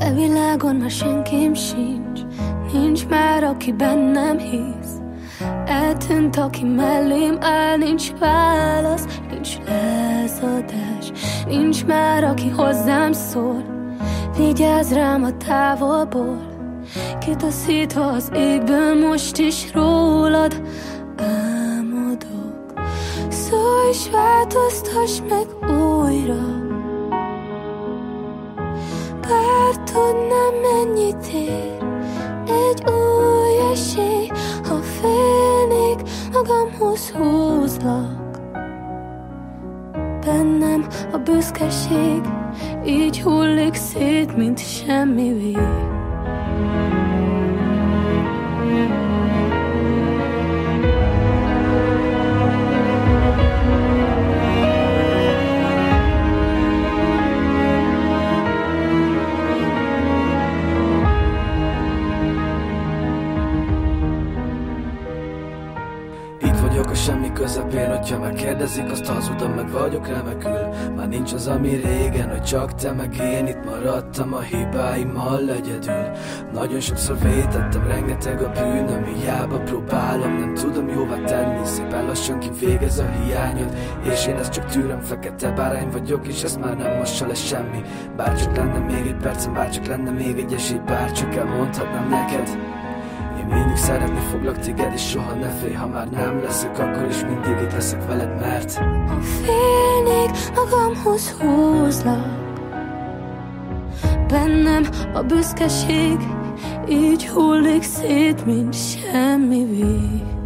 E világon már senkim sincs, nincs már, aki bennem hisz. Eltűnt, aki mellém áll, nincs válasz, nincs lázadás. Nincs már, aki hozzám szól, vigyázz rám a távolból. Kitaszítva az égből, most is rólad álmodok. Szólj és változtass meg újra, bár tudnám, mennyit ér egy új esély. Ha félnék, magamhoz húzlak. Bennem a büszkeség így hullik szét, mint semmi vég. Semmi közepén, hogyha megkérdezik, azt hazudom, meg vagyok remekül. Már nincs az, ami régen, hogy csak te meg én itt maradtam a hibáimmal egyedül. Nagyon sokszor vétettem, rengeteg a bűnöm, hiába próbálom, nem tudom jóvá tenni. Szépen lassan kivégez a hiányod, és én ezt csak tűröm, fekete bárány vagyok, és ezt már nem mossa le semmi. Bárcsak lenne még egy percem, bárcsak lenne még egy esély, bárcsak elmondhatnám neked. Mindig szeretni foglak téged, és soha ne félj, ha már nem leszek, akkor is mindig itt leszek veled, mert ha félnék, magamhoz húzlak. Bennem a büszkeség így hullik szét, mint semmi vég.